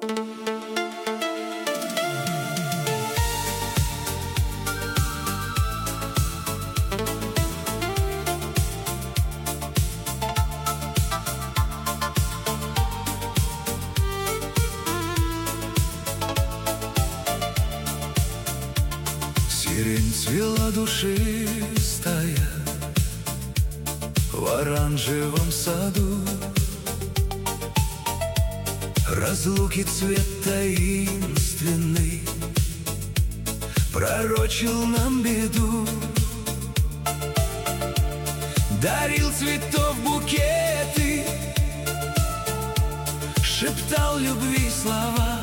Сирень цвела душистая в оранжевом саду, разлуки цвет таинственный пророчил нам беду. Дарил цветов букеты, шептал любви слова,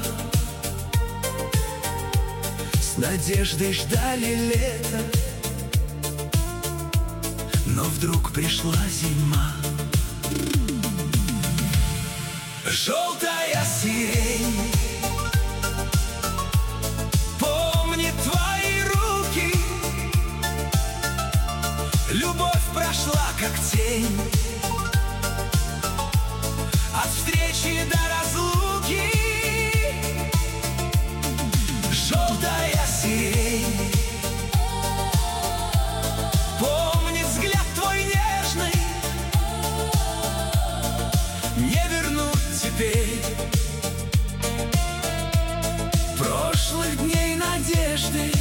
с надеждой ждали лето, но вдруг пришла зима. Желтая сирень помнит твои руки, любовь прошла как тень, от встречи до разлуки. Желтая сирень помнит взгляд твой нежный, не вернуть теперь прошлых дней надежды.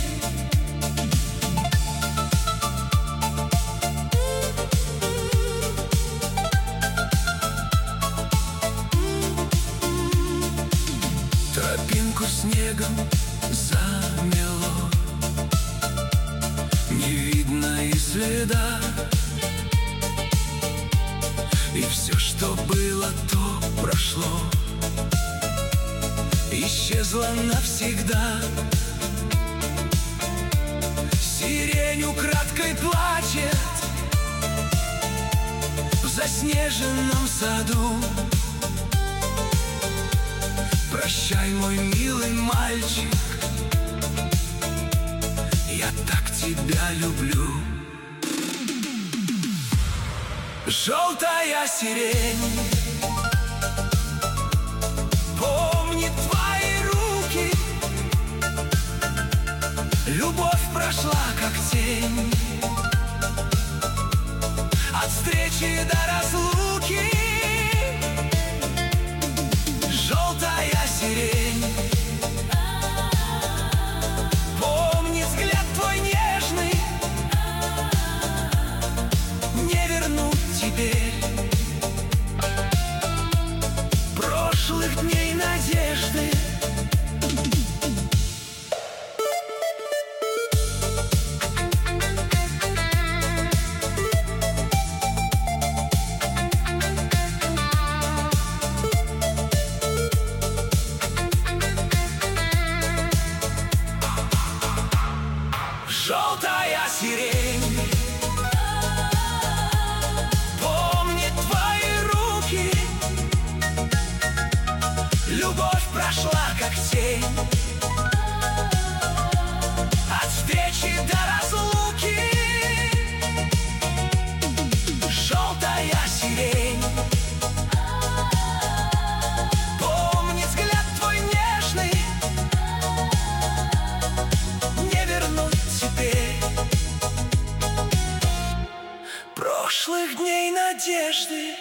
Тропинку снегом замело, не видно и следа, и все, что было, то прошло, исчезло навсегда. Сирень украдкой плачет в заснеженном саду. Прощай, мой милый мальчик, я так тебя люблю. Желтая сирень помнит твои руки, любовь прошла как тень, от встречи до разлуки. Желтая сирень помнит взгляд твой нежный, не вернуть теперь прошлых дней надежды. Желтая сирень помнит твои руки, любовь прошла как тень, от встречи до разлуки. Желтая сирень помнит взгляд твой нежный, не вернуть теперь прошлых дней надежды.